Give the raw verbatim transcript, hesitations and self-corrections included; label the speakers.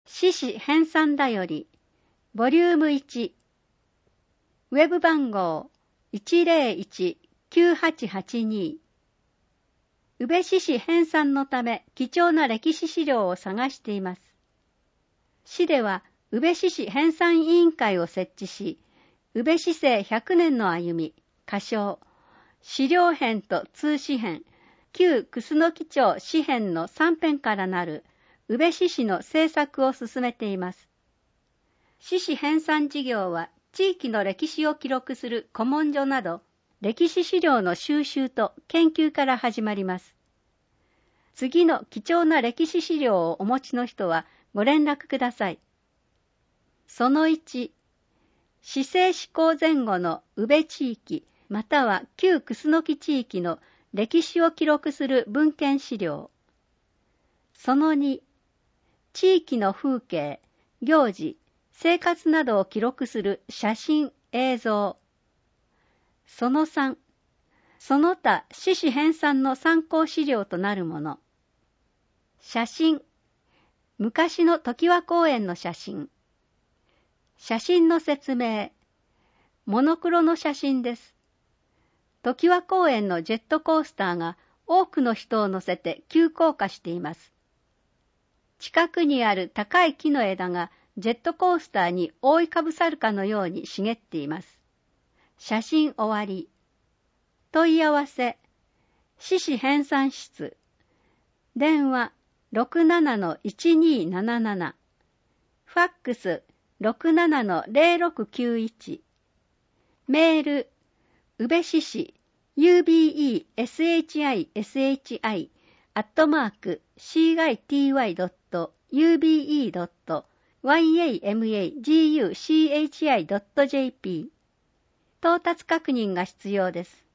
Speaker 1: 獅子編纂だより、ボリュームいち、ウェブ番号 いちまるいち きゅうはちはちに、宇部市市編纂のため貴重な歴史資料を探しています。市では宇部市市編纂委員会を設置し、宇部市政ひゃくねんの歩み、仮称、資料編と通史編、旧楠木町史編のさん編からなる宇部市市の制作を進めています。市市編纂事業は地域の歴史を記録する古文書など、歴史資料の収集と研究から始まります。次の貴重な歴史資料をお持ちの人はご連絡ください。そのいち、市政施行前後の宇部地域または旧楠木地域の歴史を記録する文献資料。そのに、地域の風景、行事、生活などを記録する写真、映像。そのさん、その他市市編纂の参考資料となるもの。写真、昔の常盤公園の写真。写真の説明、モノクロの写真です。常盤公園のジェットコースターが多くの人を乗せて急降下しています。近くにある高い木の枝がジェットコースターに覆いかぶさるかのように茂っています。写真終わり。問い合わせ、市市編纂室。電話 ろくななのいちにーなななな。ファックス ろくななのゼロろくきゅういち。メール、宇部市市 ユービーイーエスエイチアイエスエイチアイ アットマーク シーアイティーワイドットユービーイードットワイエーエムエージーユーシーエイチアイドットジェーピー 到達確認が必要です。